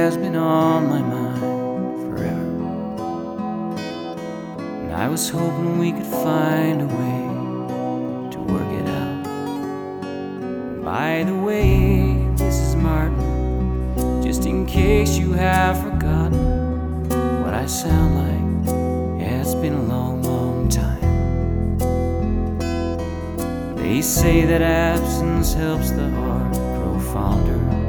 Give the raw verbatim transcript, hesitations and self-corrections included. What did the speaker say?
has been on my mind forever, and I was hoping we could find a way to work it out. And by the way, Missus Martin, just in case you have forgotten what I sound like, yeah, it's been a long, long time. They say that absence helps the heart grow fonder,